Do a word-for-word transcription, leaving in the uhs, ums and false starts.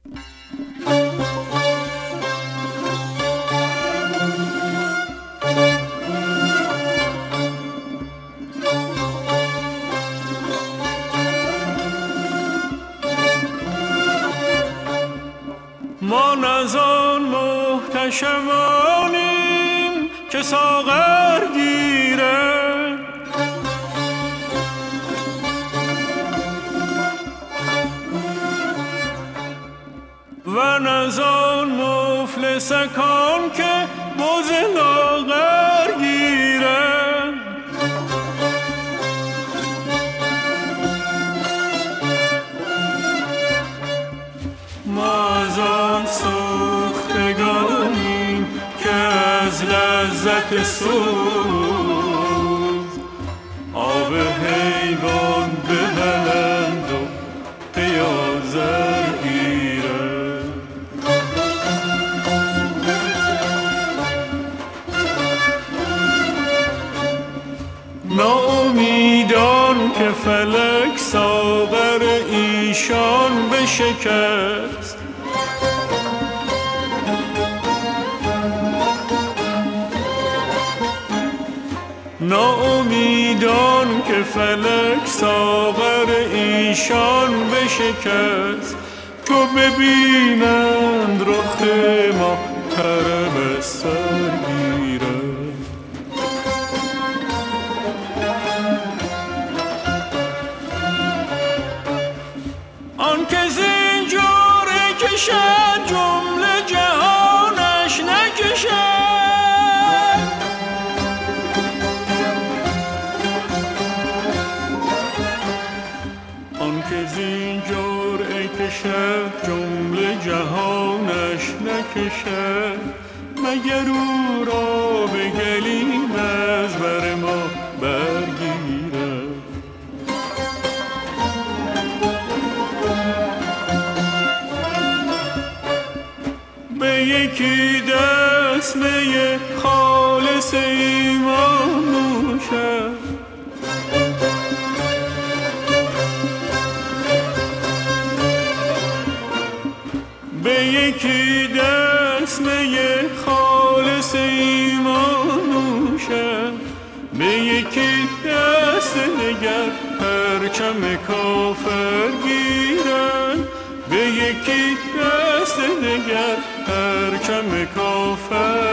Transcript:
ما نزان محتشمانیم که ساغر گیره، و نزان مفلسکان که موز لاغر گیره. ما از آن سوختگانیم که از لذت سوز آب حیوان بهلند و پیازر گیره. ناامیدان که فلک ساغر ایشان بشکست، ناامیدان که فلک ساغر ایشان بشکست، تو ببینند رخ ما کرم سرگیره. آن که زنجوره کشد جمله جهانش نکشد، آن که زنجوره کشد جمله جهانش نکشد، مگر او را به گلیم از بر ما برگیرد. به یکی دست می خالص ایمان نوشد، به یکی دست می خالص ایمان نوشد، به یکی دست نگر پرچم کافر گیرد، به یکی دست نگر پرچم کافر